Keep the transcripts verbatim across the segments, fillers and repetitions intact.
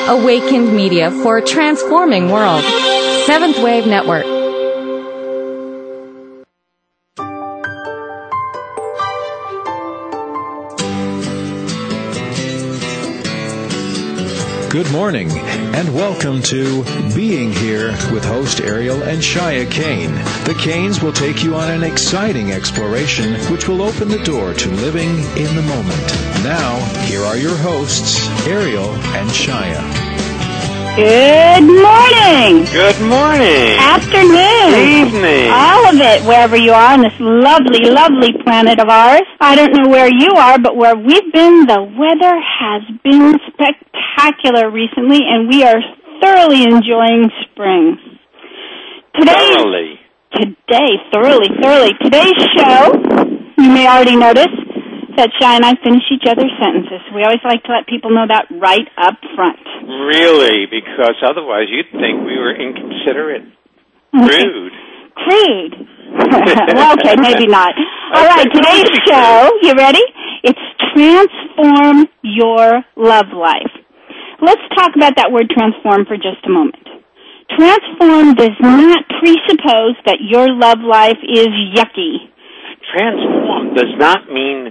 Awakened media for a transforming world. Seventh Wave Network. Good morning, and welcome to Being Here with host Ariel and Shia Kane. The Kanes will take you on an exciting exploration which will open the door to living in the moment. Now, here are your hosts, Ariel and Shia. Good morning. Good morning. Afternoon. Evening. All of it, wherever you are on this lovely, lovely planet of ours. I don't know where you are, but where we've been, the weather has been spectacular recently, and we are thoroughly enjoying spring. Today, thoroughly. Today, thoroughly, thoroughly. Today's show, you may already notice, that Shai and I finish each other's sentences. We always like to let people know that right up front. Really? Because otherwise you'd think we were inconsiderate. Rude. Crude. Well, okay, maybe not. All right, today's show, you ready? It's Transform Your Love Life. Let's talk about that word transform for just a moment. Transform does not presuppose that your love life is yucky. Transform does not mean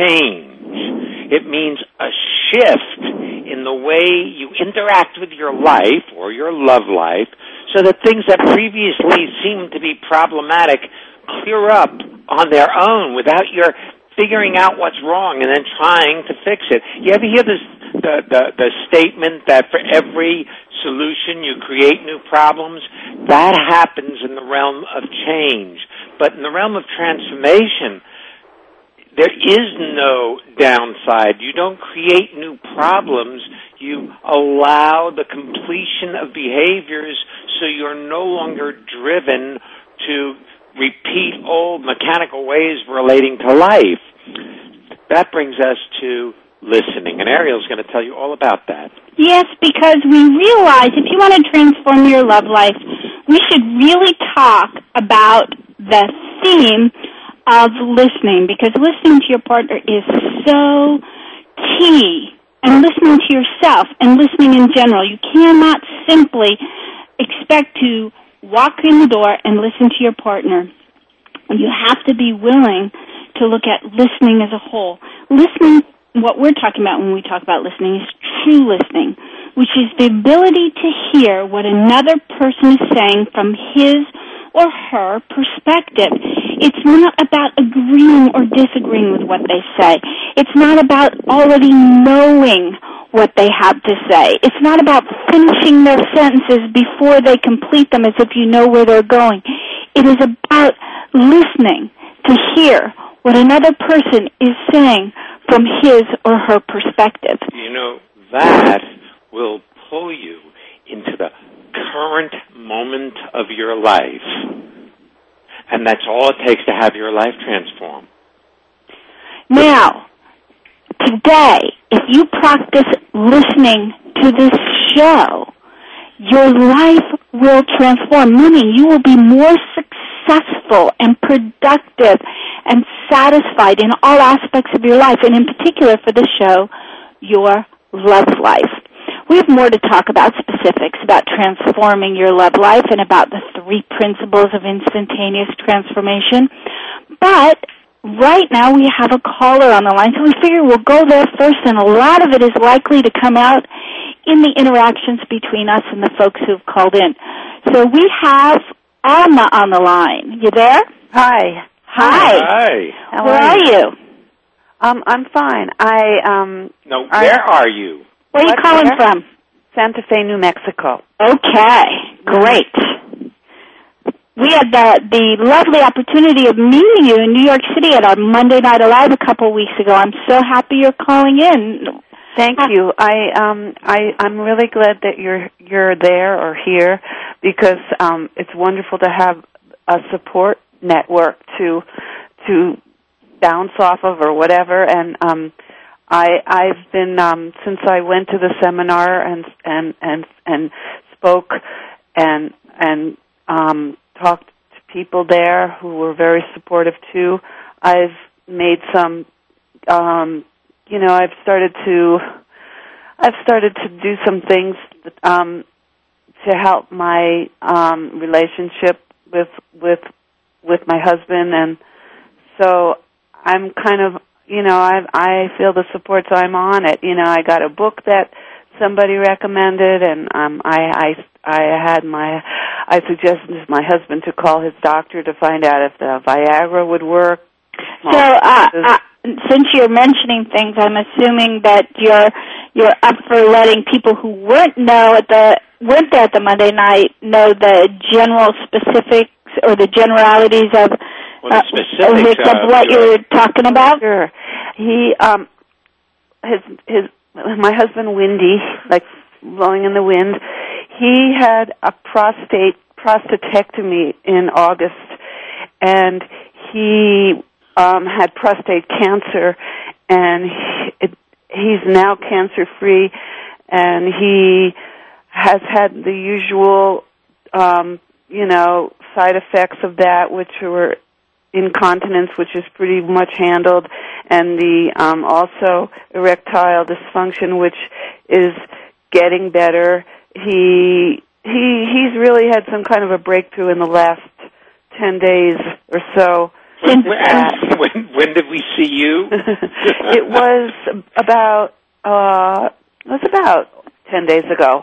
change. It means a shift in the way you interact with your life or your love life so that things that previously seemed to be problematic clear up on their own without your figuring out what's wrong and then trying to fix it. You ever hear this the, the, the statement that for every solution you create new problems? That happens in the realm of change. But in the realm of transformation, there is no downside. You don't create new problems. You allow the completion of behaviors so you're no longer driven to repeat old mechanical ways relating to life. That brings us to listening, and Ariel's going to tell you all about that. Yes, because we realize if you want to transform your love life, we should really talk about the theme of listening, because listening to your partner is so key, and listening to yourself and listening in general. You cannot simply expect to walk in the door and listen to your partner. You have to be willing to look at listening as a whole. Listening, what we're talking about when we talk about listening, is true listening, which is the ability to hear what another person is saying from his or her perspective. It's not about agreeing or disagreeing with what they say. It's not about already knowing what they have to say. It's not about finishing their sentences before they complete them as if you know where they're going. It is about listening to hear what another person is saying from his or her perspective. You know, that will pull you into the current moment of your life. And that's all it takes to have your life transform. Now, today, if you practice listening to this show, your life will transform, meaning you will be more successful and productive and satisfied in all aspects of your life, and in particular for the show, your love life. We have more to talk about, specifics about transforming your love life and about the three principles of instantaneous transformation. But right now we have a caller on the line, so we figure we'll go there first, and a lot of it is likely to come out in the interactions between us and the folks who've called in. So we have Alma on the line. You there? Hi. Hi. Hi. How Where are are you? you? Um, I'm fine. I um. No, I, where are you? Where are you What, calling where? from? Santa Fe, New Mexico. Okay, great. We had the, the lovely opportunity of meeting you in New York City at our Monday Night Alive a couple of weeks ago. I'm so happy you're calling in. Thank you. I um I I'm really glad that you're you're there or here, because um it's wonderful to have a support network to to bounce off of or whatever. And um I I've been um since I went to the seminar and and and and spoke and and um talked to people there who were very supportive too. I've made some um you know, I've started to I've started to do some things um, to help my um, relationship with with with my husband, and so I'm kind of, you know, I I feel the support, so I'm on it. You know, I got a book that somebody recommended, and um, I I I had my I suggested to my husband to call his doctor to find out if the Viagra would work. So, uh, uh, since you're mentioning things, I'm assuming that you're you're up for letting people who weren't know at the weren't there at the Monday night know the general specifics or the generalities of well, the uh, specifics of, of what sure. you're talking about. Sure. He um his his my husband Windy, like blowing in the wind. He had a prostate prostatectomy in August, and he um, had prostate cancer, and he, it, he's now cancer-free, and he has had the usual, um, you know, side effects of that, which were incontinence, which is pretty much handled, and the um, also erectile dysfunction, which is getting better. He he he's really had some kind of a breakthrough in the last ten days or so. When, when, when did we see you? It was about uh, it was about ten days ago.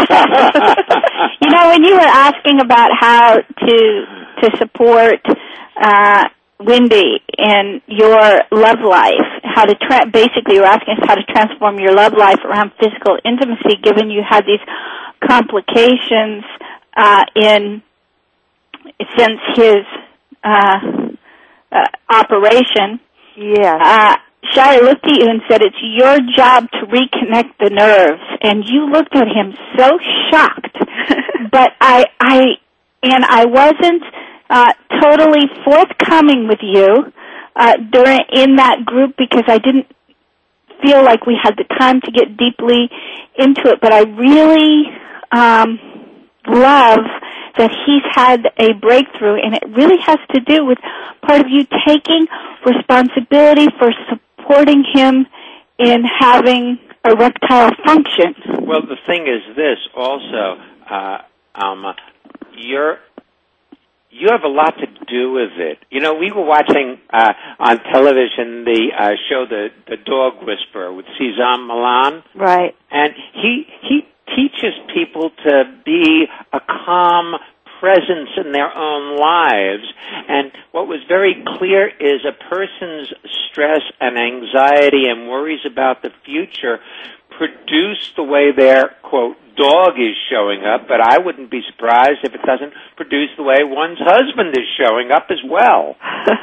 You know, when you were asking about how to to support uh, Windy in your love life, how to tra- basically you're asking us how to transform your love life around physical intimacy, given you had these complications uh, in since his uh, uh, operation. Yeah. Uh, Shia looked at you and said, "It's your job to reconnect the nerves," and you looked at him so shocked. But I, I, and I wasn't uh, totally forthcoming with you uh, during in that group because I didn't feel like we had the time to get deeply into it. But I really um, love that he's had a breakthrough, and it really has to do with part of you taking responsibility for supporting him in having erectile function. Well, the thing is this also, uh, Alma, you're, you have a lot to do with it. You know, we were watching uh, on television the uh, show The the Dog Whisperer with Cezanne Milan. Right. And he he teaches people to be a calm presence in their own lives. And what was very clear is a person's stress and anxiety and worries about the future produce the way their, quote, dog is showing up, but I wouldn't be surprised if it doesn't produce the way one's husband is showing up as well.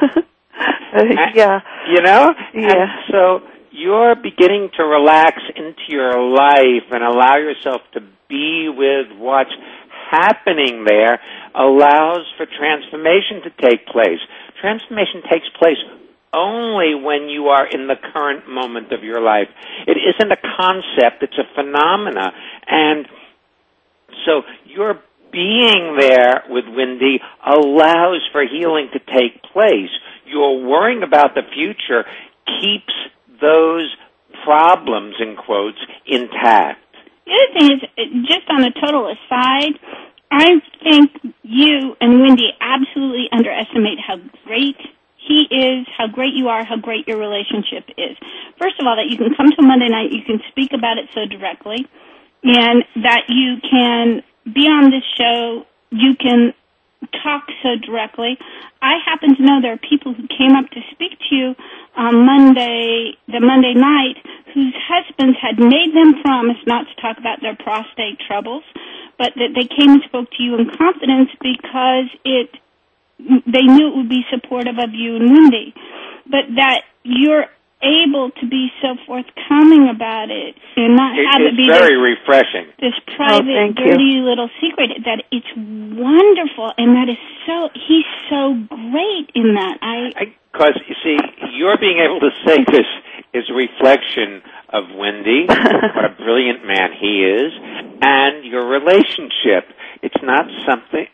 uh, yeah. You know? Yeah. And so you're beginning to relax into your life and allow yourself to be with what's happening there allows for transformation to take place. Transformation takes place only when you are in the current moment of your life. It isn't a concept, it's a phenomena. And so your being there with Windy allows for healing to take place. Your worrying about the future keeps those problems, in quotes, intact. The other thing is, just on a total aside, I think you and Windy absolutely underestimate how great he is, how great you are, how great your relationship is. First of all, that you can come to Monday night, you can speak about it so directly, and that you can be on this show, you can talk so directly. I happen to know there are people who came up to speak to you on Monday, the Monday night, whose husbands had made them promise not to talk about their prostate troubles, but that they came and spoke to you in confidence because it they knew it would be supportive of you and Windy. But that you're able to be so forthcoming about it and not it, have it be very this, refreshing. This private, oh, dirty you. little secret. That it's wonderful, and that is so. He's so great in that. I because you see, you're being able to say this is a reflection of Windy, what a brilliant man he is, and your relationship. It's not something.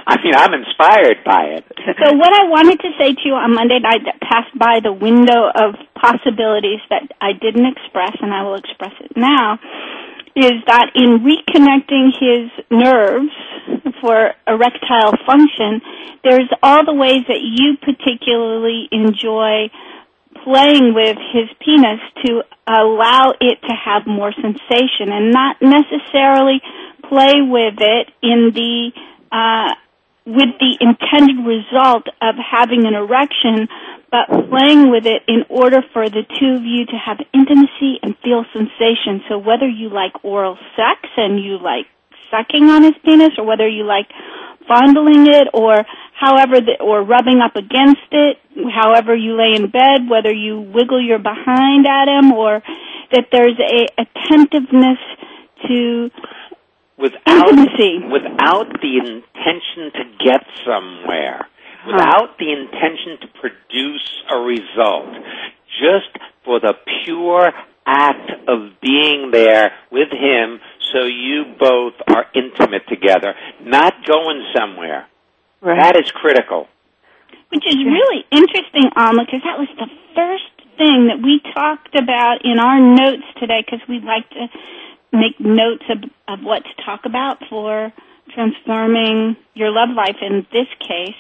I mean, I'm inspired by it. So what I wanted to say to you on Monday night that passed by the window of possibilities that I didn't express, and I will express it now, is that in reconnecting his nerves for erectile function, there's all the ways that you particularly enjoy playing with his penis to allow it to have more sensation and not necessarily play with it in the uh, with the intended result of having an erection, but playing with it in order for the two of you to have intimacy and feel sensation. So whether you like oral sex and you like sucking on his penis, or whether you like fondling it, or however, the, or rubbing up against it, however you lay in bed, whether you wiggle your behind at him, or that there's a attentiveness to without, intimacy. Without the intention to get somewhere, without the intention to produce a result, just for the pure act of being there with him so you both are intimate together, not going somewhere. Right. That is critical. Which is really interesting, Alma, because that was the first thing that we talked about in our notes today, because we like to make notes of, of what to talk about for transforming your love life in this case.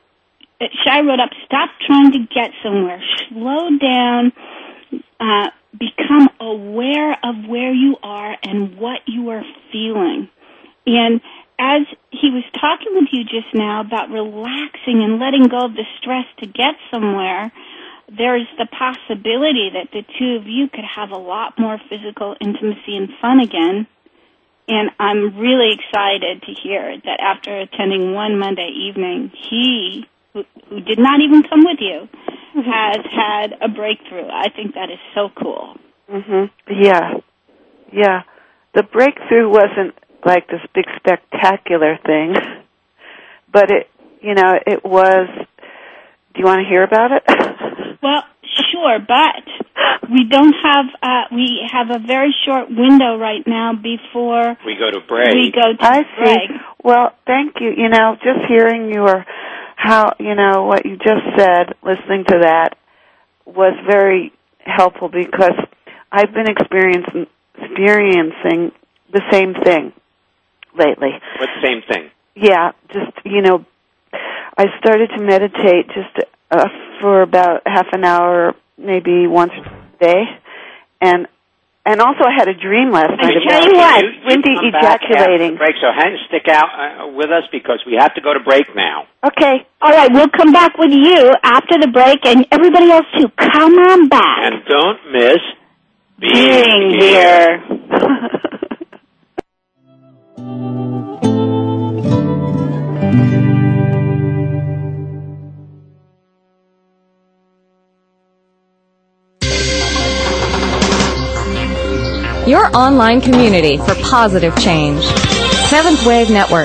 Shai wrote up, stop trying to get somewhere. Slow down. Uh, become aware of where you are and what you are feeling. And as he was talking with you just now about relaxing and letting go of the stress to get somewhere, there's the possibility that the two of you could have a lot more physical intimacy and fun again. And I'm really excited to hear that after attending one Monday evening, he, who, who did not even come with you, has had a breakthrough. I think that is so cool. Mhm. Yeah. Yeah. The breakthrough wasn't like this big spectacular thing, but it, you know, it was. Do you want to hear about it? Well, sure, but we don't have. Uh, we have a very short window right now before we go to break. We go to I break. see. Well, thank you. You know, just hearing your how you know what you just said, listening to that was very helpful because I've been experiencing experiencing the same thing lately. What same thing? Yeah, just, you know, I started to meditate just uh, for about half an hour, maybe once a day, and and also I had a dream last night I about tell you what, you, you Wendy come back after ejaculating. the break, so hang, stick out uh, with us because we have to go to break now. Okay. All right, we'll come back with you after the break, and everybody else too. Come on back. And don't miss Being here. Your online community for positive change. Seventh Wave Network.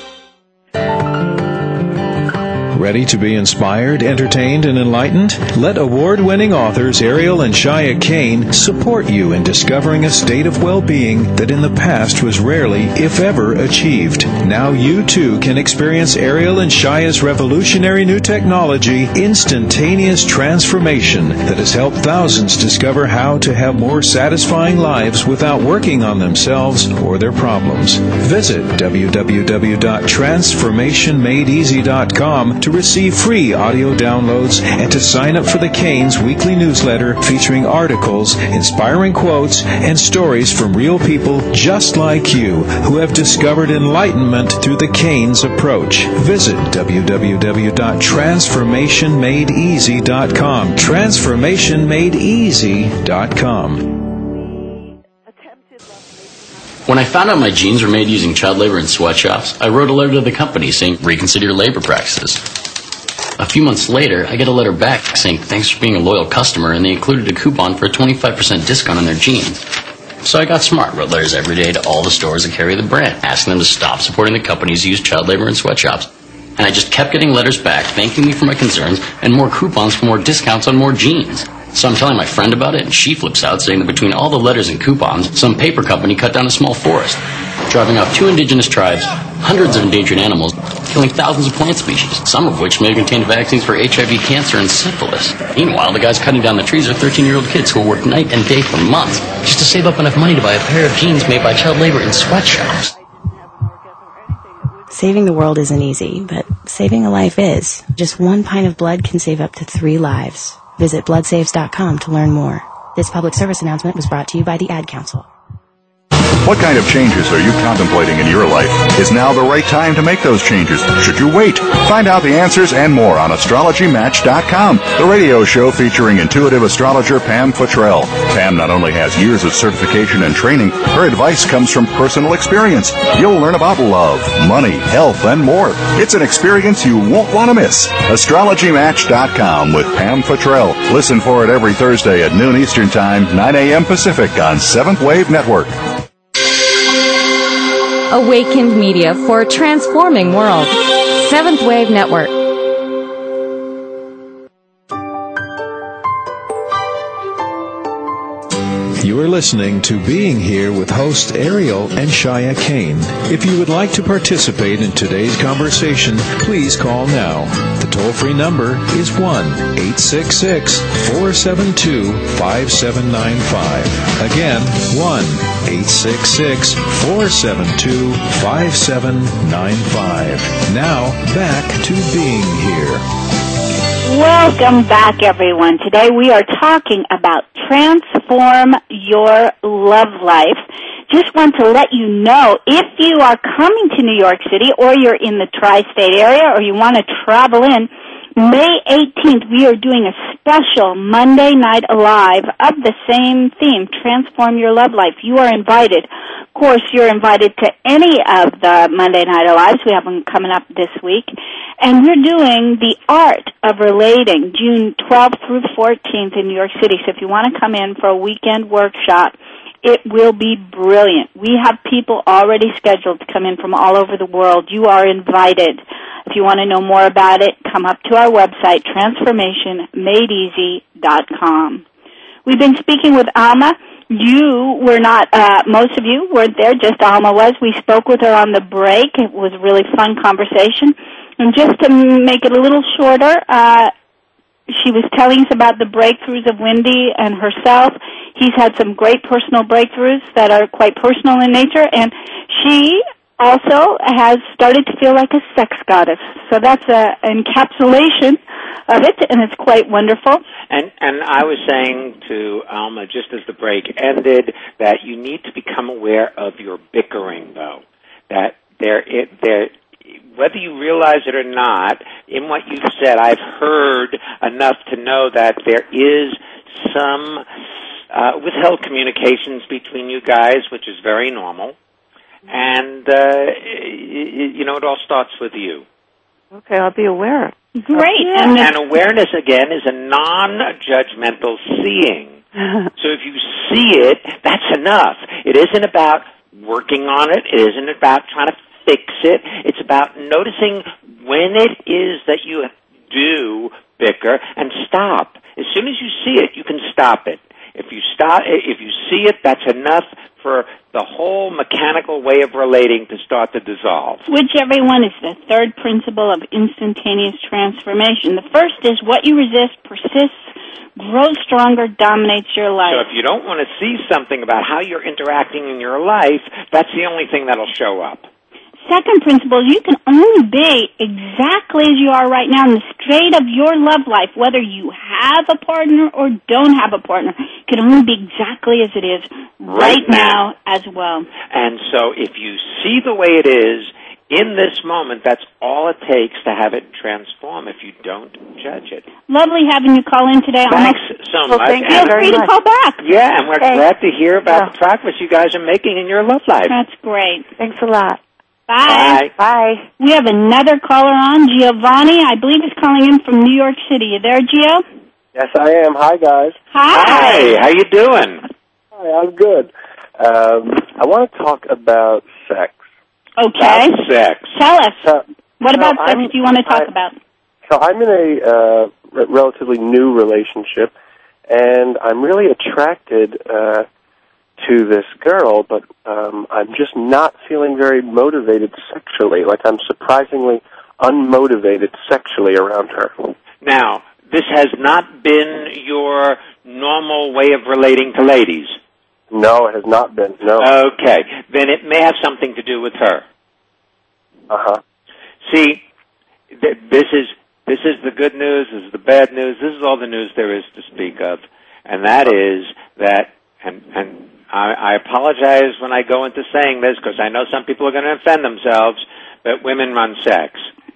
Ready to be inspired, entertained, and enlightened? Let award-winning authors Ariel and Shia Kane support you in discovering a state of well-being that in the past was rarely, if ever, achieved. Now you too can experience Ariel and Shia's revolutionary new technology, Instantaneous Transformation, that has helped thousands discover how to have more satisfying lives without working on themselves or their problems. Visit w w w dot transformation made easy dot com to receive free audio downloads and to sign up for the Canes weekly newsletter featuring articles, inspiring quotes, and stories from real people just like you who have discovered enlightenment through the Canes approach. Visit w w w dot transformation made easy dot com. transformation made easy dot com. When I found out my jeans were made using child labor in sweatshops, I wrote a letter to the company saying, reconsider your labor practices. A few months later, I get a letter back saying, thanks for being a loyal customer, and they included a coupon for a twenty-five percent discount on their jeans. So I got smart, wrote letters every day to all the stores that carry the brand, asking them to stop supporting the companies who use child labor in sweatshops. And I just kept getting letters back, thanking me for my concerns, and more coupons for more discounts on more jeans. So I'm telling my friend about it, and she flips out, saying that between all the letters and coupons, some paper company cut down a small forest, driving off two indigenous tribes, hundreds of endangered animals, killing thousands of plant species, some of which may contain vaccines for H I V, cancer, and syphilis. Meanwhile, the guys cutting down the trees are thirteen-year-old kids who will work night and day for months just to save up enough money to buy a pair of jeans made by child labor in sweatshops. Saving the world isn't easy, but saving a life is. Just one pint of blood can save up to three lives. Visit blood saves dot com to learn more. This public service announcement was brought to you by the Ad Council. What kind of changes are you contemplating in your life? Is now the right time to make those changes? Should you wait? Find out the answers and more on astrology match dot com, the radio show featuring intuitive astrologer Pam Futrell. Pam not only has years of certification and training, her advice comes from personal experience. You'll learn about love, money, health, and more. It's an experience you won't want to miss. astrology match dot com with Pam Futrell. Listen for it every Thursday at noon Eastern Time, nine a.m. Pacific on Seventh Wave Network. Awakened media for a transforming world. Seventh Wave Network. You are listening to Being Here with host Ariel and Shia Kane. If you would like to participate in today's conversation, please call now. The toll-free number is one eight six six, four seven two, five seven nine five. Again, one eight six six, four seven two, five seven nine five. Now, back to Being Here. Welcome back, everyone. Today we are talking about transform your love life. Just want to let you know, if you are coming to New York City or you're in the tri-state area or you want to travel in, May eighteenth, we are doing a special Monday Night Alive of the same theme, Transform Your Love Life. You are invited. Of course, you're invited to any of the Monday Night Alives. We have them coming up this week. And we're doing the Art of Relating, June twelfth through fourteenth in New York City. So if you want to come in for a weekend workshop, it will be brilliant. We have people already scheduled to come in from all over the world. You are invited. If you want to know more about it, come up to our website, transformation made easy dot com. We've been speaking with Alma. You were not, uh, most of you weren't there, just Alma was. We spoke with her on the break. It was a really fun conversation. And just to make it a little shorter, uh, she was telling us about the breakthroughs of Wendy and herself. He's had some great personal breakthroughs that are quite personal in nature, and she also has started to feel like a sex goddess. So that's a, an encapsulation of it, and it's quite wonderful. And and I was saying to Alma, just as the break ended, that you need to become aware of your bickering, though. That there, it, there, whether you realize it or not, in what you've said, I've heard enough to know that there is some uh, withheld communications between you guys, which is very normal. And, uh, you know, it all starts with you. Okay, I'll be aware. Great. And, and awareness, again, is a non-judgmental seeing. So if you see it, that's enough. It isn't about working on it. It isn't about trying to fix it. It's about noticing when it is that you do bicker and stop. As soon as you see it, you can stop it. If you stop, if you see it, that's enough for the whole mechanical way of relating to start to dissolve. Whichever one is the third principle of instantaneous transformation. The first is what you resist persists, grows stronger, dominates your life. So if you don't want to see something about how you're interacting in your life, that's the only thing that'll show up. Second principle, you can only be exactly as you are right now in the state of your love life, whether you have a partner or don't have a partner. It can only be exactly as it is right, right now. now as well. And so if you see the way it is in this moment, that's all it takes to have it transform if you don't judge it. Lovely having you call in today. Thanks Almost, so well, much. Thank you. Feel free to call back. Yeah, and we're okay. glad to hear about yeah. the progress you guys are making in your love life. That's great. Thanks a lot. Bye. Bye. Bye. We have another caller on, Giovanni. I believe he's calling in from New York City. You there, Gio? Yes, I am. Hi, guys. Hi. Hi. How you doing? Hi, I'm good. Um, I want to talk about sex. Okay. About sex. Tell us. So, what about so sex I'm, do you want to talk I, about? So I'm in a uh, re- relatively new relationship, and I'm really attracted uh, to this girl, but um, I'm just not feeling very motivated sexually. Like, I'm surprisingly unmotivated sexually around her. Now, this has not been your normal way of relating to ladies. No, it has not been, no. Okay, then it may have something to do with her. Uh-huh. See, th- this is this is the good news, this is the bad news, this is all the news there is to speak of, and that is that, and, and I, I apologize when I go into saying this, because I know some people are going to offend themselves, but women run sex.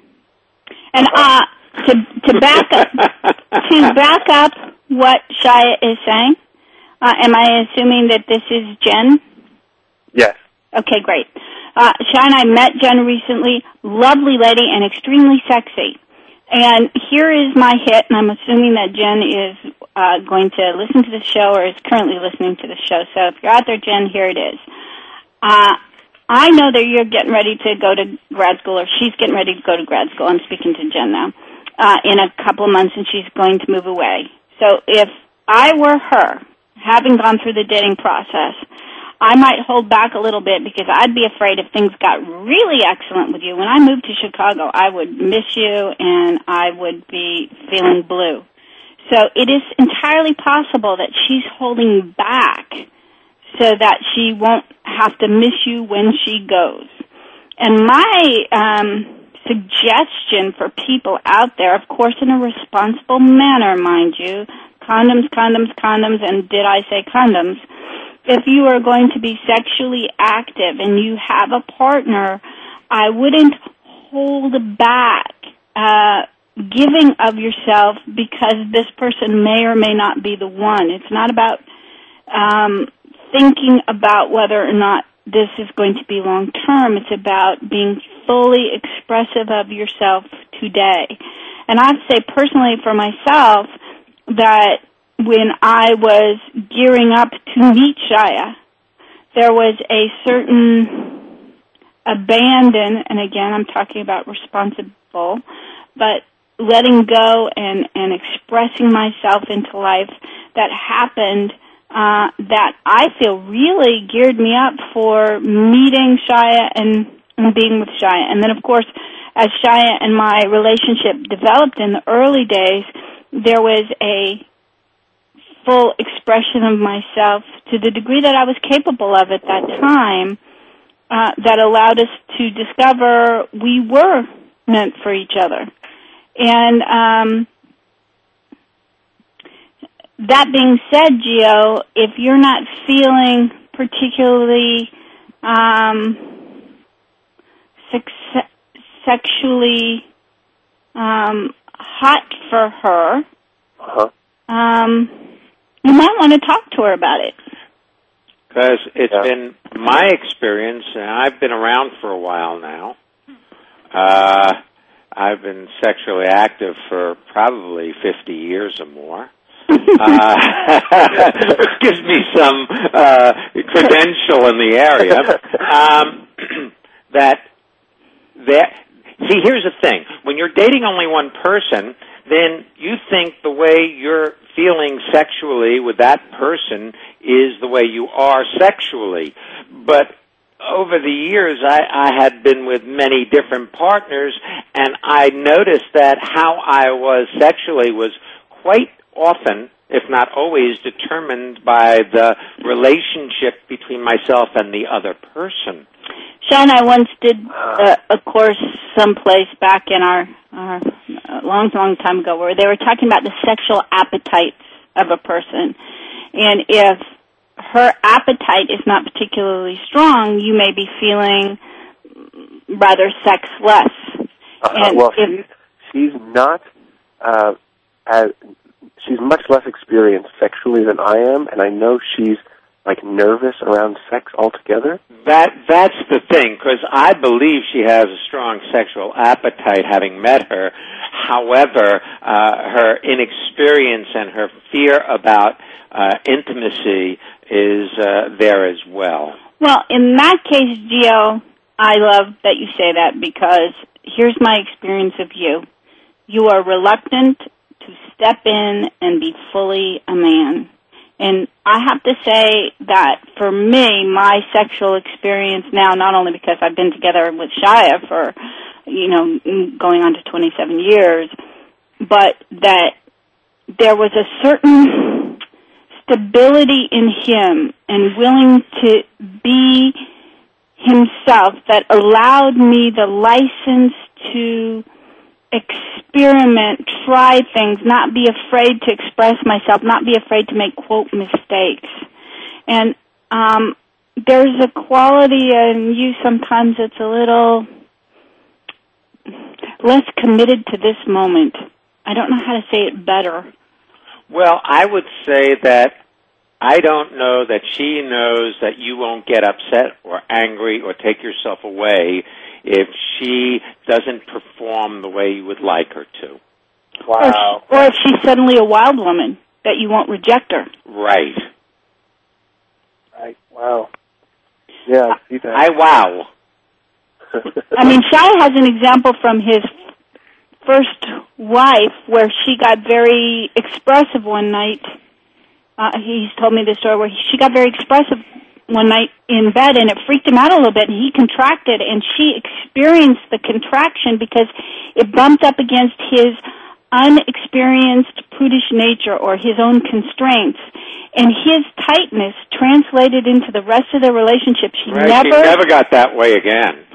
And uh, to to back up to back up what Shia is saying, uh, am I assuming that this is Jen? Yes. Okay, great. Uh, Shia and I met Jen recently. Lovely lady and extremely sexy. And here is my hit, and I'm assuming that Jen is uh, going to listen to the show or is currently listening to the show. So if you're out there, Jen, here it is. Uh, I know that you're getting ready to go to grad school, or she's getting ready to go to grad school. I'm speaking to Jen now. Uh, in a couple of months, and she's going to move away. So if I were her, having gone through the dating process, I might hold back a little bit because I'd be afraid if things got really excellent with you. When I moved to Chicago, I would miss you, and I would be feeling blue. So it is entirely possible that she's holding back so that she won't have to miss you when she goes. And my um, suggestion for people out there, of course in a responsible manner, mind you, condoms, condoms, condoms, and did I say condoms, if you are going to be sexually active and you have a partner, I wouldn't hold back uh, giving of yourself because this person may or may not be the one. It's not about um, thinking about whether or not this is going to be long-term. It's about being fully expressive of yourself today. And I'd say personally for myself that when I was gearing up to meet Shia, there was a certain abandon, and again I'm talking about responsible, but letting go and, and expressing myself into life that happened uh, that I feel really geared me up for meeting Shia and, and being with Shia. And then, of course, as Shia and my relationship developed in the early days, there was a full expression of myself to the degree that I was capable of at that time uh, that allowed us to discover we were meant for each other. And um, that being said, Gio, if you're not feeling particularly um, sex- sexually um, hot for her, uh-huh. um, you might want to talk to her about it. Because it's yeah. been my experience, and I've been around for a while now. Uh, I've been sexually active for probably fifty years or more. uh, which gives me some uh, credential in the area. Um, that, that, see, here's the thing. When you're dating only one person, then you think the way you're feeling sexually with that person is the way you are sexually. But over the years, I, I had been with many different partners, and I noticed that how I was sexually was quite often, if not always, determined by the relationship between myself and the other person. Sean, I once did uh, a course someplace back in our, our a long, long time ago where they were talking about the sexual appetites of a person. And if her appetite is not particularly strong, you may be feeling rather sexless. Uh, and well, if, she's, she's not, uh, as, she's much less experienced sexually than I am, and I know she's like nervous around sex altogether. That that's the thing, because I believe she has a strong sexual appetite, having met her. However, uh, her inexperience and her fear about uh, intimacy is uh, there as well. Well, in that case, Gio, I love that you say that, because here's my experience of you. You are reluctant to step in and be fully a man. And I have to say that for me, my sexual experience now, not only because I've been together with Shia for you know, going on to twenty-seven years, but that there was a certain stability in him and willing to be himself that allowed me the license to experiment, try things, not be afraid to express myself, not be afraid to make, quote, mistakes. And um, there's a quality in you sometimes that's a little less committed to this moment. I don't know how to say it better. Well, I would say that I don't know that she knows that you won't get upset or angry or take yourself away if she doesn't perform the way you would like her to. Wow. Or, or if she's suddenly a wild woman, that you won't reject her. Right. Right. Wow. Yeah, I see that. I wow. I mean, Shai has an example from his first wife where she got very expressive one night. Uh, he's told me this story where she got very expressive one night in bed, and it freaked him out a little bit, and he contracted, and she experienced the contraction because it bumped up against his unexperienced prudish nature or his own constraints, and his tightness translated into the rest of the relationship. She right, never, she never got that way again,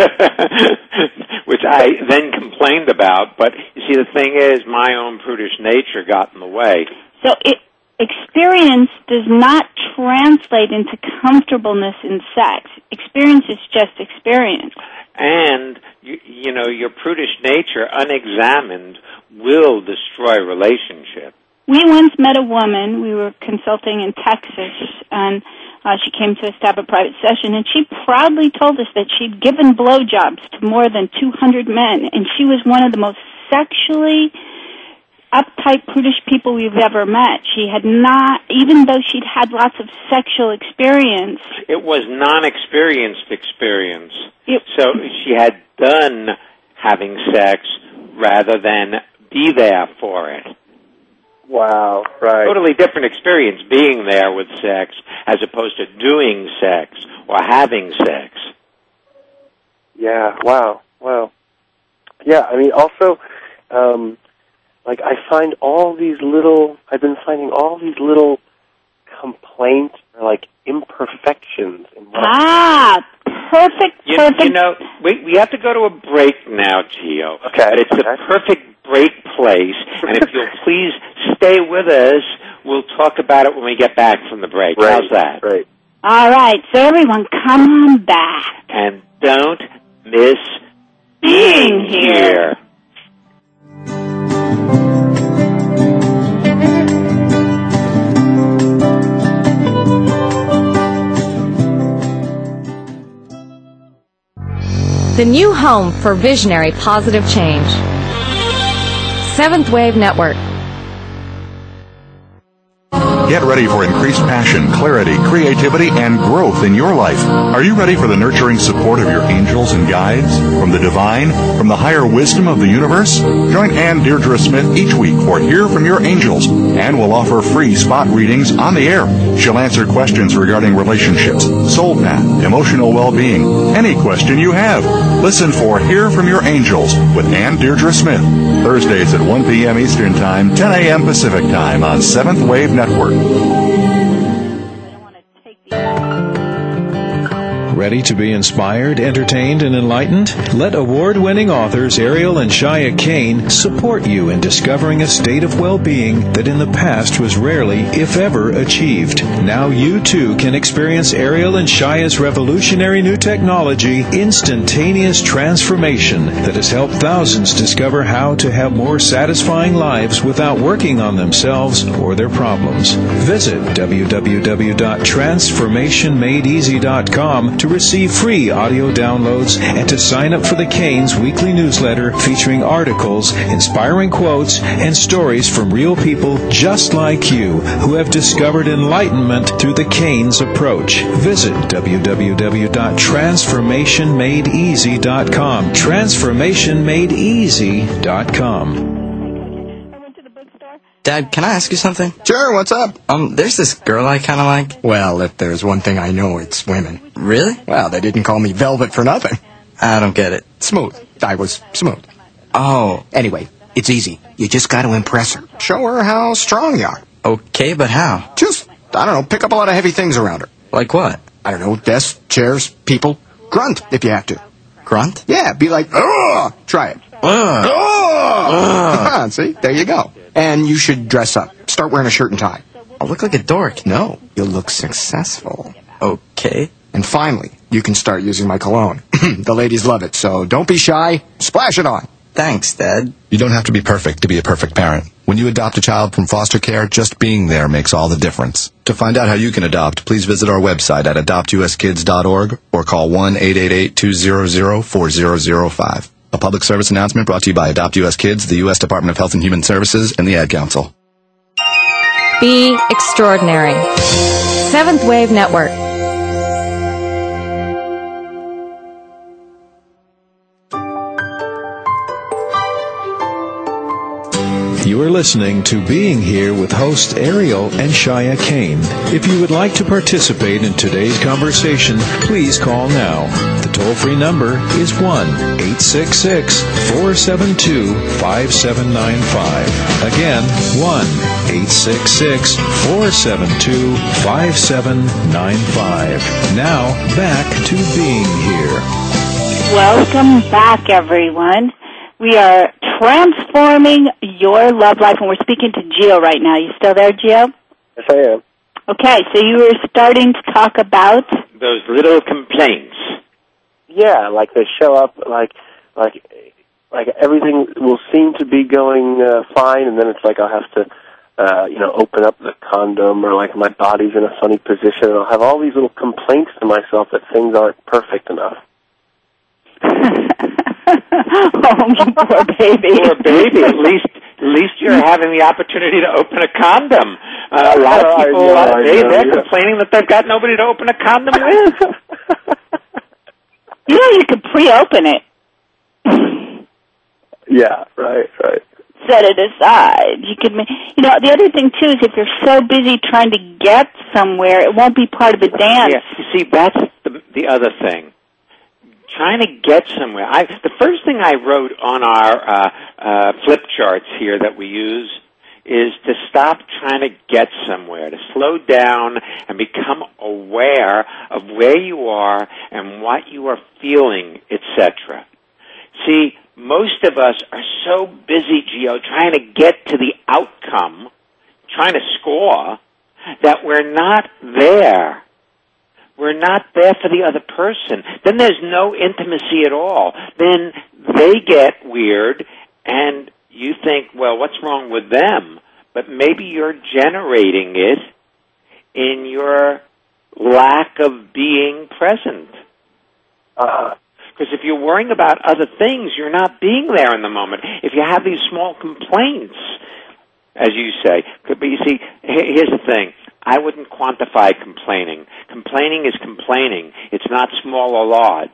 which I then complained about, but you see, the thing is, my own prudish nature got in the way. So it experience does not translate into comfortableness in sex. Experience is just experience. And, you, you know, your prudish nature, unexamined, will destroy relationship. We once met a woman, we were consulting in Texas, and uh, she came to us to have a private session, and she proudly told us that she'd given blowjobs to more than two hundred men, and she was one of the most sexually uptight, prudish people we've ever met. She had not, even though she'd had lots of sexual experience. It was non-experienced experience. It, so she had done having sex rather than be there for it. Wow, right. Totally different experience being there with sex as opposed to doing sex or having sex. Yeah, wow, wow. Yeah, I mean, also, um, like, I find all these little, I've been finding all these little complaints or, like, imperfections in my Ah, perfect, you, perfect. You know, we, we have to go to a break now, Gio. Okay. But it's okay. the perfect break place, and if you'll please stay with us, we'll talk about it when we get back from the break. Right, How's that? Right. All right, so everyone, come on back. And don't miss being here. The new home for visionary positive change. Seventh Wave Network. Get ready for increased passion, clarity, creativity, and growth in your life. Are you ready for the nurturing support of your angels and guides? From the divine, from the higher wisdom of the universe? Join Ann Deirdre Smith each week for Hear From Your Angels. Ann will offer free spot readings on the air. She'll answer questions regarding relationships, soul path, emotional well-being, any question you have. Listen for Hear From Your Angels with Ann Deirdre Smith. Thursdays at one p.m. Eastern Time, ten a.m. Pacific Time on Seventh Wave Network. Ready to be inspired, entertained, and enlightened? Let award-winning authors Ariel and Shia Kane support you in discovering a state of well-being that in the past was rarely, if ever, achieved. Now you, too, can experience Ariel and Shia's revolutionary new technology, Instantaneous Transformation, that has helped thousands discover how to have more satisfying lives without working on themselves or their problems. Visit w w w dot transformation made easy dot com to receive free audio downloads and to sign up for the Canes weekly newsletter featuring articles, inspiring quotes, and stories from real people just like you who have discovered enlightenment through the Canes approach. Visit w w w dot transformation made easy dot com. transformation made easy dot com. Dad, can I ask you something? Sure, what's up? Um, there's this girl I kind of like. Well, if there's one thing I know, it's women. Really? Well, they didn't call me Velvet for nothing. I don't get it. Smooth. I was smooth. Oh. Anyway, it's easy. You just got to impress her. Show her how strong you are. Okay, but how? Just, I don't know, pick up a lot of heavy things around her. Like what? I don't know, desks, chairs, people. Grunt, if you have to. Grunt? Yeah, be like, ugh! Try it. Ugh. Ugh! See, there you go. And you should dress up. Start wearing a shirt and tie. I'll look like a dork. No, you'll look successful. Okay. And finally, you can start using my cologne. The ladies love it, so don't be shy. Splash it on. Thanks, Dad. You don't have to be perfect to be a perfect parent. When you adopt a child from foster care, just being there makes all the difference. To find out how you can adopt, please visit our website at adopt u s kids dot org or call one eight eight eight, two hundred, four thousand five. A public service announcement brought to you by Adopt U S Kids, the U S Department of Health and Human Services, and the Ad Council. Be extraordinary. Seventh Wave Network. You are listening to Being Here with host Ariel and Shia Kane. If you would like to participate in today's conversation, please call now. The toll-free number is one eight six six, four seven two, five seven nine five. Again, one eight six six, four seven two, five seven nine five. Now, back to Being Here. Welcome back, everyone. We are transforming your love life, and we're speaking to Gio right now. You still there, Gio? Yes, I am. Okay, so you were starting to talk about those little complaints. Yeah, like they show up, like like like everything will seem to be going uh, fine, and then it's like I'll have to, uh, you know, open up the condom, or like my body's in a funny position, and I'll have all these little complaints to myself that things aren't perfect enough. Oh, poor baby. Poor baby. At least, at least you're having the opportunity to open a condom. Uh, a lot of people, know, a lot of days, know, they're yeah. complaining that they've got nobody to open a condom with. You know, you could pre-open it. Yeah, right, right. Set it aside. You could, you know, the other thing too is if you're so busy trying to get somewhere, it won't be part of the dance. Yeah, you see, that's the, the other thing. Trying to get somewhere. I, the first thing I wrote on our uh, uh, flip charts here that we use is to stop trying to get somewhere, to slow down and become aware of where you are and what you are feeling, et cetera. See, most of us are so busy, Gio, trying to get to the outcome, trying to score, that we're not there. We're not there for the other person. Then there's no intimacy at all. Then they get weird, and you think, well, what's wrong with them? But maybe you're generating it in your lack of being present. Because uh, if you're worrying about other things, you're not being there in the moment. If you have these small complaints, as you say, but you see, here's the thing. I wouldn't quantify complaining. Complaining is complaining. It's not small or large.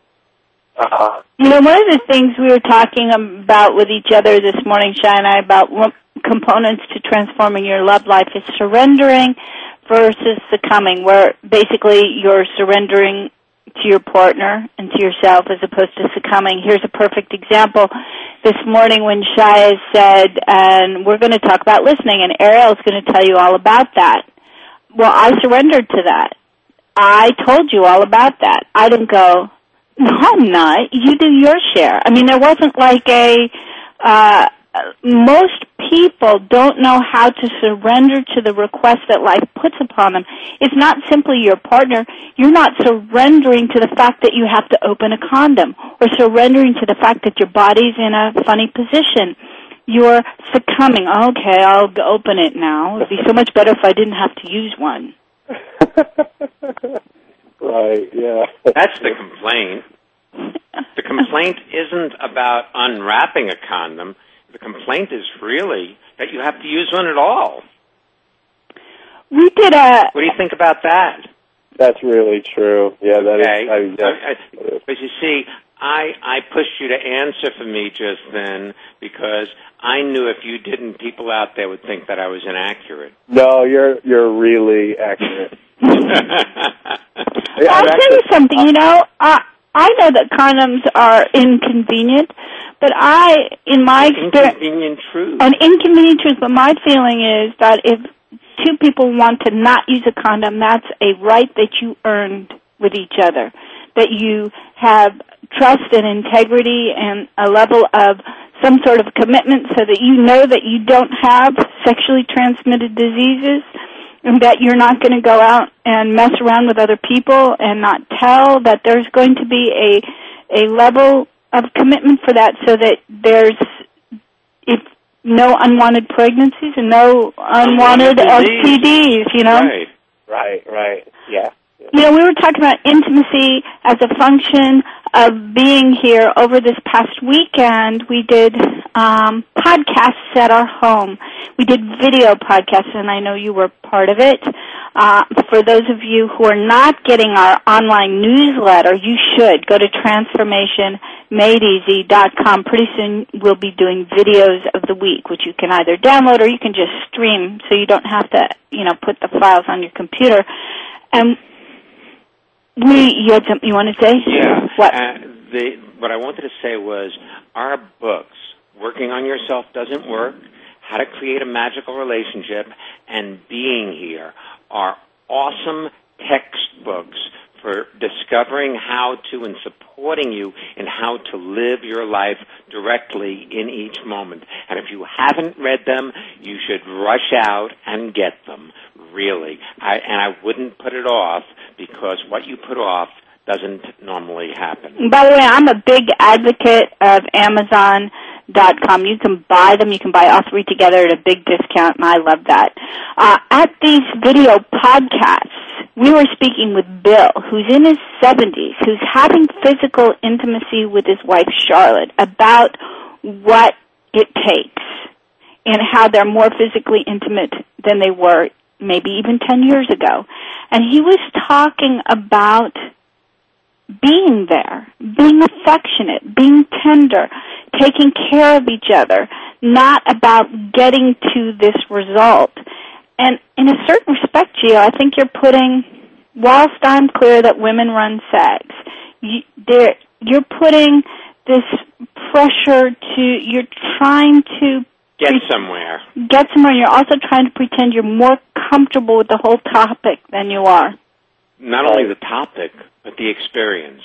Uh-huh. You know, one of the things we were talking about with each other this morning, Shai and I, about components to transforming your love life is surrendering versus succumbing, where basically you're surrendering to your partner and to yourself as opposed to succumbing. Here's a perfect example. This morning when Shai said, and we're going to talk about listening, and Ariel's going to tell you all about that. Well, I surrendered to that. I told you all about that. I didn't go, no, I'm not. You do your share. I mean, there wasn't like a, uh, most people don't know how to surrender to the request that life puts upon them. It's not simply your partner. You're not surrendering to the fact that you have to open a condom or surrendering to the fact that your body's in a funny position. You're succumbing. Okay, I'll open it now. It'd be so much better if I didn't have to use one. Right, yeah. That's the complaint. The complaint isn't about unwrapping a condom. The complaint is really that you have to use one at all. We did a... What do you think about that? That's really true. Yeah, that okay. is... I, yeah. I, I, but you see, I, I pushed you to answer for me just then because I knew if you didn't, people out there would think that I was inaccurate. No, you're you're really accurate. Well, I'll tell you something, you know, uh, I know that condoms are inconvenient, but I, in my experience, inconvenient truth. An inconvenient truth. But my feeling is that if two people want to not use a condom, that's a right that you earned with each other. That you have trust and integrity and a level of some sort of commitment, so that you know that you don't have sexually transmitted diseases, and that you're not going to go out and mess around with other people and not tell, that there's going to be a a level of commitment for that, so that there's if no unwanted pregnancies and no unwanted S T Ds, you know? Right, right, right, yeah. You know, we were talking about intimacy as a function of being here. Over this past weekend, we did um, podcasts at our home. We did video podcasts, and I know you were part of it. Uh, for those of you who are not getting our online newsletter, you should. Go to transformation made easy dot com. Pretty soon we'll be doing videos of the week, which you can either download or you can just stream, so you don't have to, you know, put the files on your computer. And we, you had something you want to say? Yeah. What? Uh, the, what I wanted to say was our books, Working on Yourself Doesn't Work, How to Create a Magical Relationship, and Being Here are awesome textbooks for discovering how to and supporting you in how to live your life directly in each moment. And if you haven't read them, you should rush out and get them, really. I, and I wouldn't put it off, because what you put off doesn't normally happen. By the way, I'm a big advocate of Amazon dot com. You can buy them. You can buy all three together at a big discount, and I love that. Uh, at these video podcasts, we were speaking with Bill, who's in his seventies, who's having physical intimacy with his wife, Charlotte, about what it takes and how they're more physically intimate than they were maybe even ten years ago. And he was talking about being there, being affectionate, being tender, taking care of each other, not about getting to this result. And in a certain respect, Gio, I think you're putting, whilst I'm clear that women run sex, you, you're putting this pressure to, you're trying to Get somewhere. Get somewhere. You're also trying to pretend you're more comfortable with the whole topic than you are. Not only the topic, but the experience.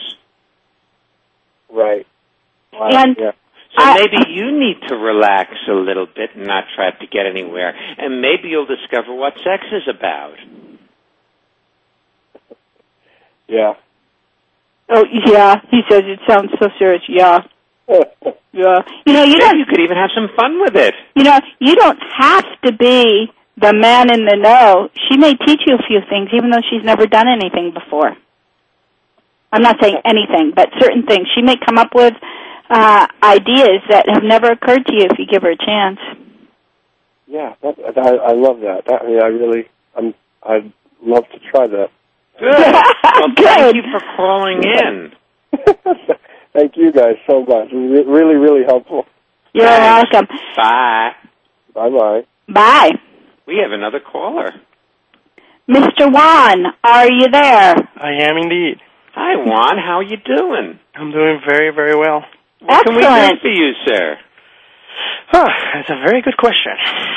Right. Wow. And yeah. So I, maybe you need to relax a little bit and not try to get anywhere. And maybe you'll discover what sex is about. Yeah. Oh, yeah. He says it sounds so serious. Yeah. Yeah. You know, you don't. You could even have some fun with it. You know, you don't have to be the man in the know. She may teach you a few things, even though she's never done anything before. I'm not saying anything, but certain things. She may come up with uh, ideas that have never occurred to you if you give her a chance. Yeah, that, I, I love that. that. I mean, I really, I'm, I'd love to try that. Good. Well, Good. Thank you for calling in. Thank you guys so much. It was really, really helpful. You're Thanks. welcome. Bye. Bye-bye. Bye. We have another caller. Mister Juan, are you there? I am indeed. Hi, Juan. How are you doing? I'm doing very, very well. What Excellent. can we do for you, sir? Oh, that's a very good question.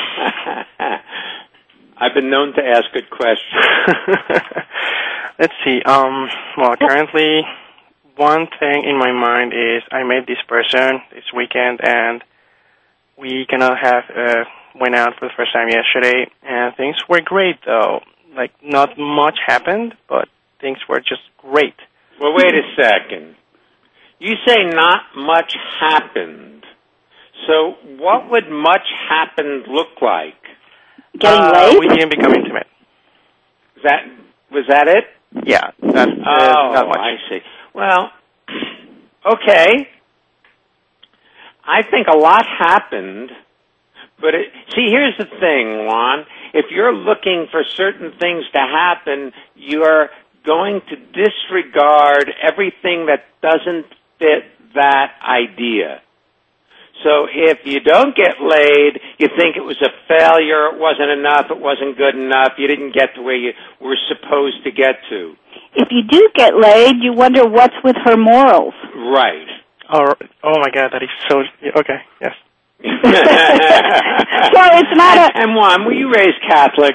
I've been known to ask good questions. Let's see. Um, well, currently, one thing in my mind is I met this person this weekend, and we kind of have uh, went out for the first time yesterday, and things were great, though. Like, not much happened, but things were just great. Well, wait a second. You say not much happened. So what would much happened look like? Getting uh, laid? We didn't become intimate. Is that, was that it? Yeah, that's uh, Oh, not much. I see. Well, okay. I think a lot happened, but it, see, here's the thing, Juan. If you're looking for certain things to happen, you're going to disregard everything that doesn't fit that idea. So if you don't get laid, you think it was a failure, it wasn't enough, it wasn't good enough, you didn't get to where you were supposed to get to. If you do get laid, you wonder what's with her morals. Right. Oh, oh my God, that is so... Okay, yes. So it's not and, a... And Juan, were you raised Catholic?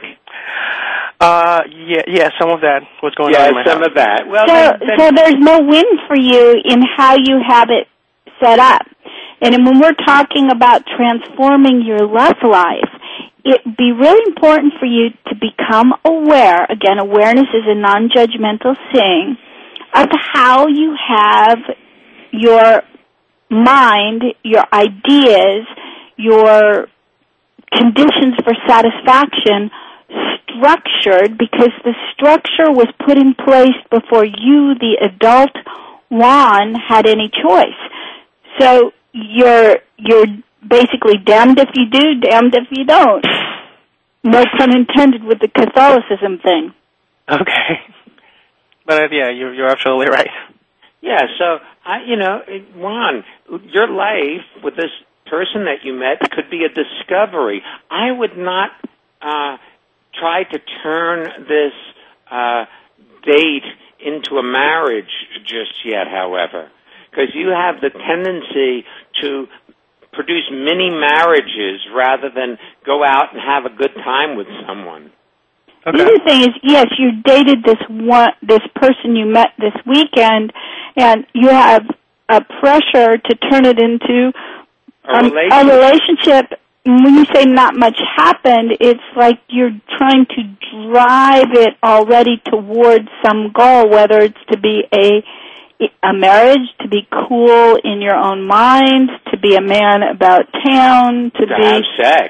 Uh, yeah, yeah, some of that was going yeah, on in my some house. of that. Well, so, then, then, so there's no win for you in how you have it set up. And when we're talking about transforming your love life, it'd be really important for you to become aware, again, awareness is a non-judgmental thing, of how you have your mind, your ideas, your conditions for satisfaction structured, because the structure was put in place before you, the adult Juan, had any choice. So you're you're basically damned if you do, damned if you don't. No pun intended with the Catholicism thing. Okay. But uh, yeah, you're, you're absolutely right. Yeah, so, I, you know, Juan, your life with this person that you met could be a discovery. I would not uh, try to turn this uh, date into a marriage just yet, however, because you have the tendency to produce mini marriages rather than go out and have a good time with someone. Okay. The other thing is, yes, you dated this one, this person you met this weekend, and you have a pressure to turn it into a um, relationship. a relationship. When you say not much happened, it's like you're trying to drive it already towards some goal, whether it's to be a a marriage, to be cool in your own mind, to be a man about town, to, to be have sex.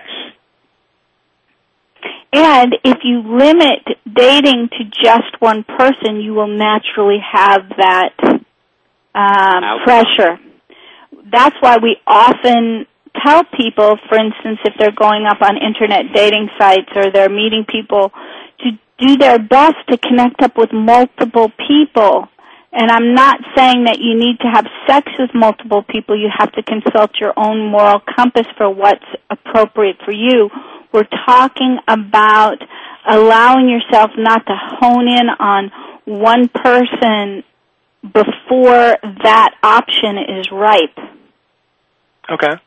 And if you limit dating to just one person, you will naturally have that um, pressure. That's why we often tell people, for instance, if they're going up on internet dating sites or they're meeting people, to do their best to connect up with multiple people. And I'm not saying that you need to have sex with multiple people. You have to consult your own moral compass for what's appropriate for you. We're talking about allowing yourself not to hone in on one person before that option is ripe. Okay.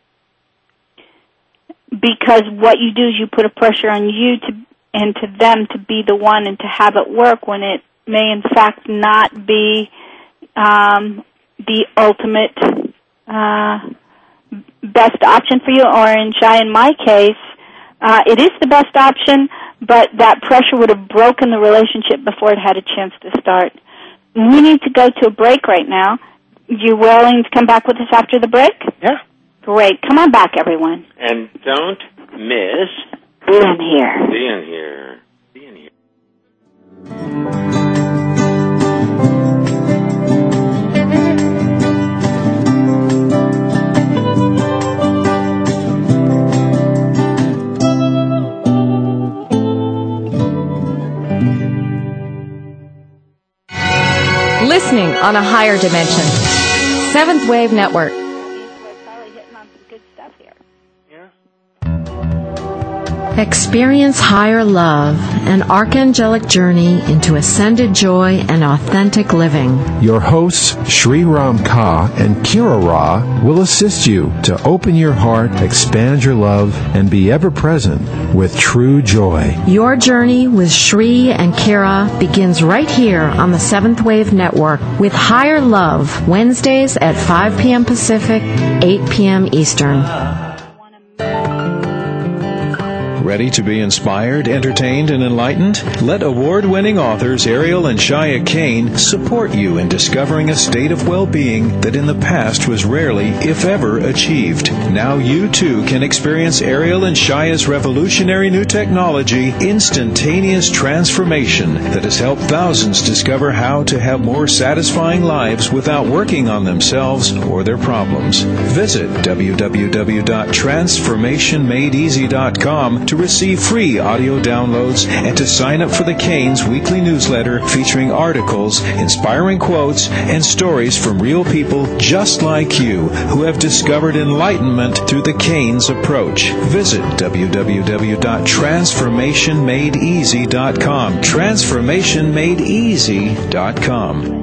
Because what you do is you put a pressure on you to and to them to be the one and to have it work when it may in fact not be um, the ultimate uh, best option for you, or in Shai, in my case, uh, it is the best option, but that pressure would have broken the relationship before it had a chance to start. We need to go to a break right now. You willing to come back with us after the break? Yeah. Great. Come on back, everyone. And don't miss being here. Being here. Being here. Listening on a higher dimension. Seventh Wave Network. Experience higher love, an archangelic journey into ascended joy and authentic living. Your hosts, Sri Ram Ka and Kira Ra, will assist you to open your heart, expand your love, and be ever present with true joy. Your journey with Sri and Kira begins right here on the Seventh Wave Network with Higher Love, Wednesdays at five p.m. Pacific, eight p.m. Eastern. Ready to be inspired, entertained, and enlightened? Let award-winning authors Ariel and Shia Kane support you in discovering a state of well-being that in the past was rarely, if ever, achieved. Now you, too, can experience Ariel and Shia's revolutionary new technology, Instantaneous Transformation, that has helped thousands discover how to have more satisfying lives without working on themselves or their problems. Visit w w w dot transformation made easy dot com to receive free audio downloads and to sign up for the Canes weekly newsletter featuring articles, inspiring quotes, and stories from real people just like you who have discovered enlightenment through the Canes approach. Visit w w w dot transformation made easy dot com. transformation made easy dot com.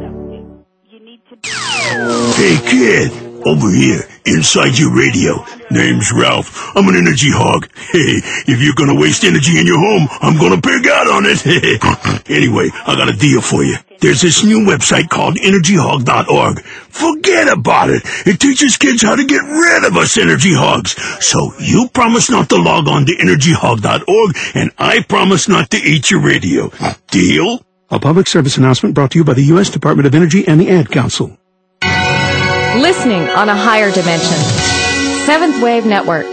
Hey kid, over here, inside your radio. Name's Ralph. I'm an energy hog. Hey, if you're gonna waste energy in your home, I'm gonna pig out on it. Anyway, I got a deal for you. There's this new website called energy hog dot org. Forget about it. It teaches kids how to get rid of us energy hogs. So you promise not to log on to energy hog dot org, and I promise not to eat your radio. Deal? A public service announcement brought to you by the U S Department of Energy and the Ad Council. Listening on a higher dimension. Seventh Wave Network.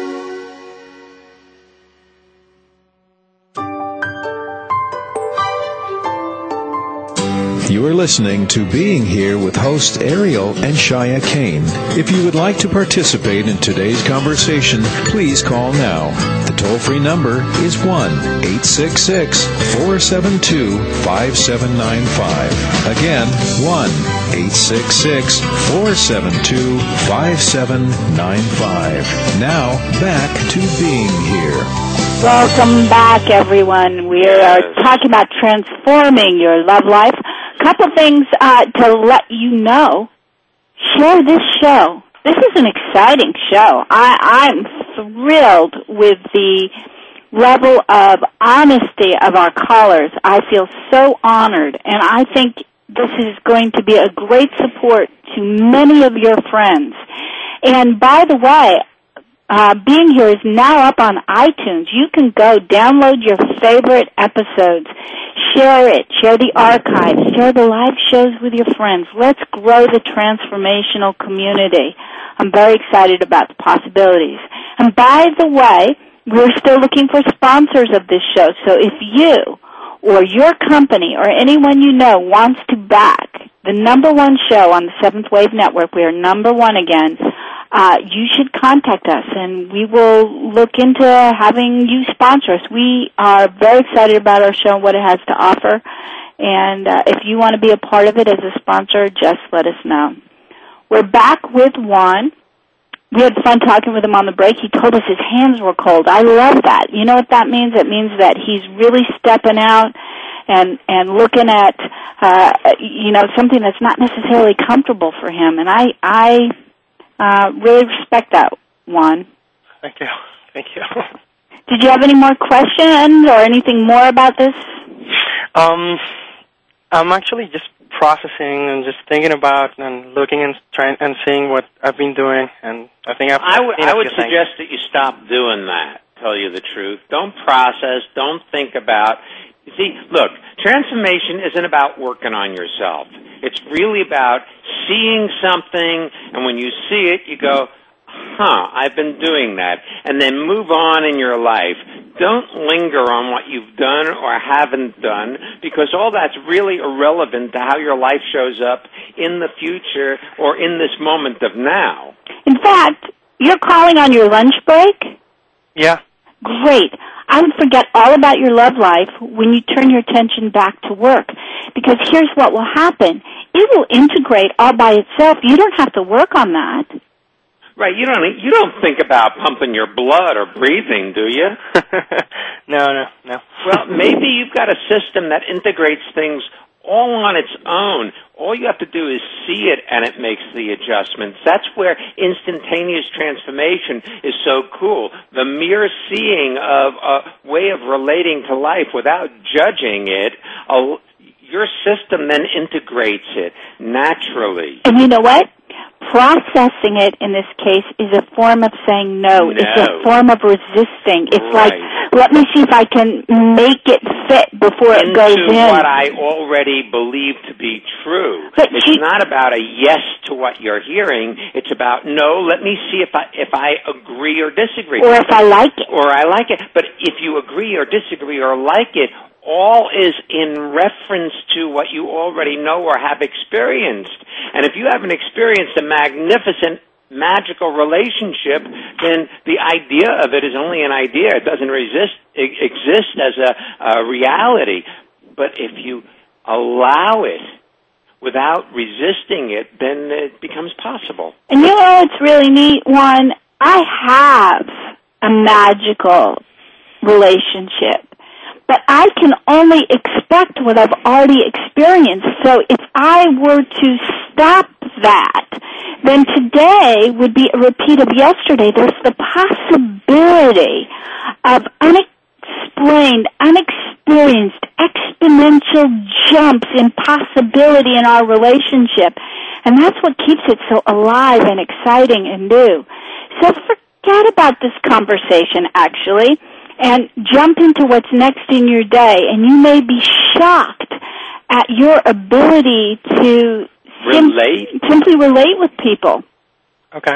You are listening to Being Here with hosts Ariel and Shia Kane. If you would like to participate in today's conversation, please call now. The toll-free number is one eight six six, four seven two, five seven nine five. Again, one eight six six, four seven two, five seven nine five. Now, back to Being Here. Welcome back, everyone. We are talking about transforming your love life. Couple things uh, to let you know. Share this show. This is an exciting show. I, I'm thrilled with the level of honesty of our callers. I feel so honored, and I think this is going to be a great support to many of your friends. And by the way, Uh, Being Here is now up on iTunes. You can go download your favorite episodes, share it, share the archives, share the live shows with your friends. Let's grow the transformational community. I'm very excited about the possibilities. And by the way, we're still looking for sponsors of this show. So if you or your company or anyone you know wants to back the number one show on the Seventh Wave Network, we are number one again, Uh, you should contact us, and we will look into having you sponsor us. We are very excited about our show and what it has to offer, and uh, if you want to be a part of it as a sponsor, just let us know. We're back with Juan. We had fun talking with him on the break. He told us his hands were cold. I love that. You know what that means? It means that he's really stepping out and and looking at uh, you know something that's not necessarily comfortable for him, and I I. Uh, really respect that, Juan. Thank you. Thank you. Did you have any more questions or anything more about this? Um, I'm actually just processing and just thinking about and looking and trying and seeing what I've been doing, and I think I've. I would, seen a I would few things. suggest that you stop doing that. Tell you the truth. Don't process. Don't think about. You see, look, transformation isn't about working on yourself. It's really about seeing something, and when you see it, you go, huh, I've been doing that, and then move on in your life. Don't linger on what you've done or haven't done, because all that's really irrelevant to how your life shows up in the future or in this moment of now. In fact, you're calling on your lunch break? Yeah. Great. I would forget all about your love life when you turn your attention back to work, because here's what will happen. It will integrate all by itself. You don't have to work on that. Right. You don't you don't think about pumping your blood or breathing, do you? no, no, no. Well, maybe you've got a system that integrates things all on its own. All you have to do is see it, and it makes the adjustments. That's where instantaneous transformation is so cool. The mere seeing of a way of relating to life without judging it, uh, your system then integrates it naturally. And you know what? Processing it in this case is a form of saying no. no. It's a form of resisting. It's right. like, let me see if I can make it fit before Into it goes in. what I already believe to be true. But it's she, not about a yes to what you're hearing. It's about, no, let me see if I if I agree or disagree. Or if I like it. Or I like it. But if you agree or disagree or like it, all is in reference to what you already know or have experienced. And if you haven't experienced a magnificent magical relationship, then the idea of it is only an idea. It doesn't resist, it exist as a, a reality. But if you allow it without resisting it, then it becomes possible. And you know what's really neat, Juan? I have a magical relationship, but I can only expect what I've already experienced. So if I were to stop that, then today would be a repeat of yesterday. There's the possibility of unexplained, unexperienced, exponential jumps in possibility in our relationship. And that's what keeps it so alive and exciting and new. So forget about this conversation, actually, and jump into what's next in your day. And you may be shocked at your ability to relate. Sim- simply relate with people. Okay.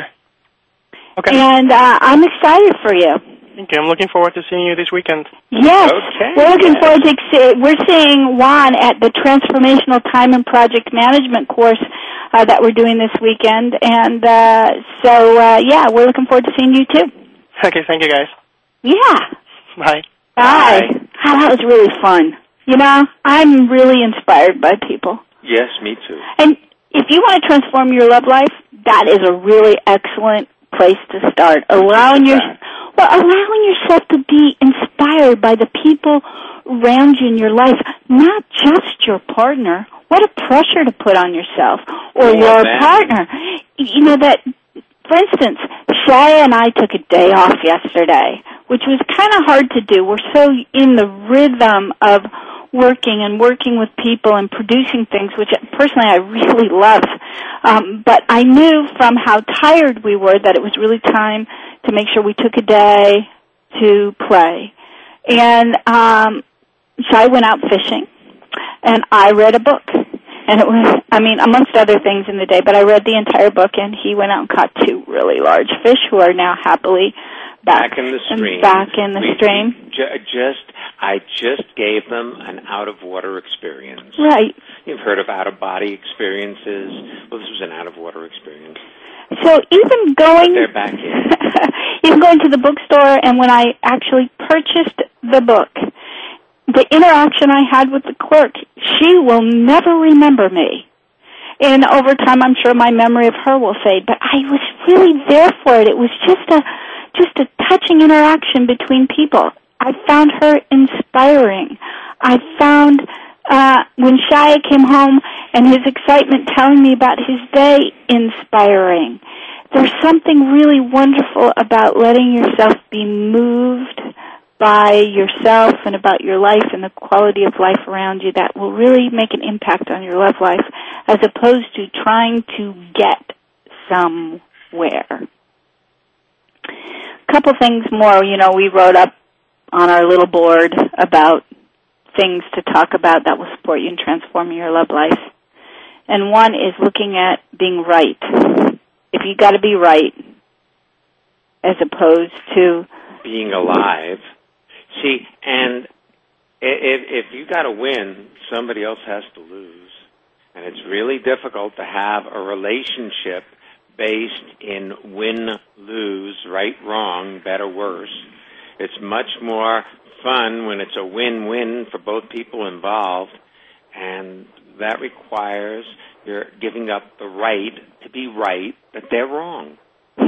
Okay. And uh, I'm excited for you. Thank you. I'm looking forward to seeing you this weekend. Yes. Okay. We're looking yes. forward to see, we're seeing Juan at the Transformational Time and Project Management course uh, that we're doing this weekend. And uh, so, uh, yeah, we're looking forward to seeing you too. Okay, thank you guys. Yeah. Bye. Bye. Oh, that was really fun. You know, I'm really inspired by people. Yes, me too. And if you want to transform your love life, that is a really excellent place to start. Allowing your well, allowing yourself to be inspired by the people around you in your life, not just your partner. What a pressure to put on yourself or More your than. partner. You know that, for instance, Shaya and I took a day off yesterday, which was kind of hard to do. We're so in the rhythm of working and working with people and producing things, which personally I really love. Um, but I knew from how tired we were that it was really time to make sure we took a day to play. And um, so I went out fishing, and I read a book. And it was, I mean, amongst other things in the day, but I read the entire book, and he went out and caught two really large fish who are now happily back, back in the stream. Back in the we, stream. We ju- just, I just gave them an out-of-water experience. Right. You've heard of out-of-body experiences. Well, this was an out-of-water experience. So even going, but they're back in. even going to the bookstore, and when I actually purchased the book, the interaction I had with the clerk, she will never remember me. And over time, I'm sure my memory of her will fade. But I was really there for it. It was just a just a touching interaction between people. I found her inspiring. I found uh, when Shia came home and his excitement telling me about his day inspiring. There's something really wonderful about letting yourself be moved by yourself and about your life and the quality of life around you that will really make an impact on your love life as opposed to trying to get somewhere. A couple things more, you know, we wrote up on our little board about things to talk about that will support you in transforming your love life. And one is looking at being right. If you got to be right as opposed to being alive. See, and if, if you got to win, somebody else has to lose. And it's really difficult to have a relationship based in win-lose, right, wrong, better, worse. It's much more fun when it's a win-win for both people involved, and that requires you're giving up the right to be right, but they're wrong.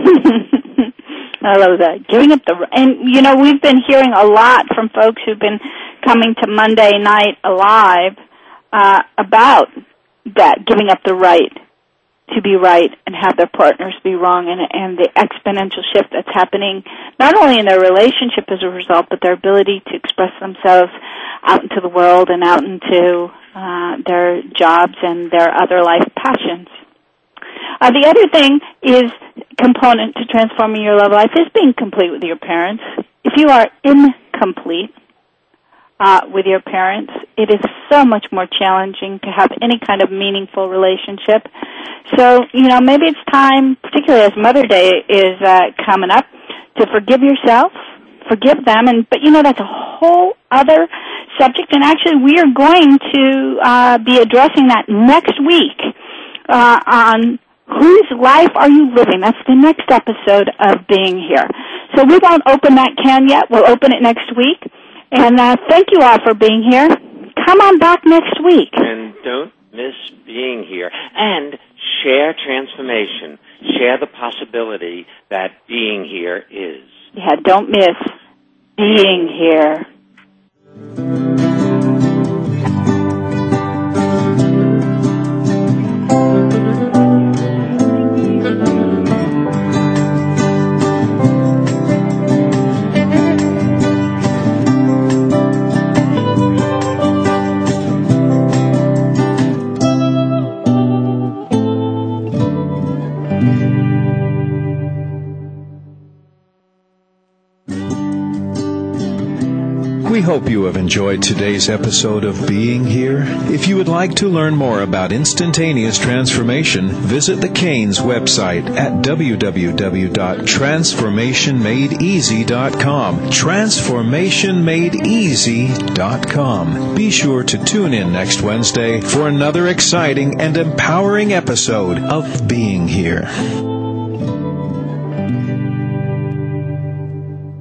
I love that. Giving up the, and you know, we've been hearing a lot from folks who've been coming to Monday Night Alive uh, about that, giving up the right to be right and have their partners be wrong, and, and the exponential shift that's happening not only in their relationship as a result, but their ability to express themselves out into the world and out into uh, their jobs and their other life passions. Uh, the other thing is component to transforming your love life is being complete with your parents. If you are incomplete uh, with your parents, it is so much more challenging to have any kind of meaningful relationship. So, you know, maybe it's time, particularly as Mother's Day is uh, coming up, to forgive yourself, forgive them, and but you know that's a whole other subject. And actually, we are going to uh, be addressing that next week uh, on Whose life are you living? That's the next episode of Being Here. So we won't open that can yet. We'll open it next week. And uh, thank you all for being here. Come on back next week. And don't miss being here. And share transformation. Share the possibility that being here is. Yeah, don't miss being here. We hope you have enjoyed today's episode of Being Here. If you would like to learn more about instantaneous transformation, visit the Canes website at w w w dot transformation made easy dot com. transformation made easy dot com. Be sure to tune in next Wednesday for another exciting and empowering episode of Being Here.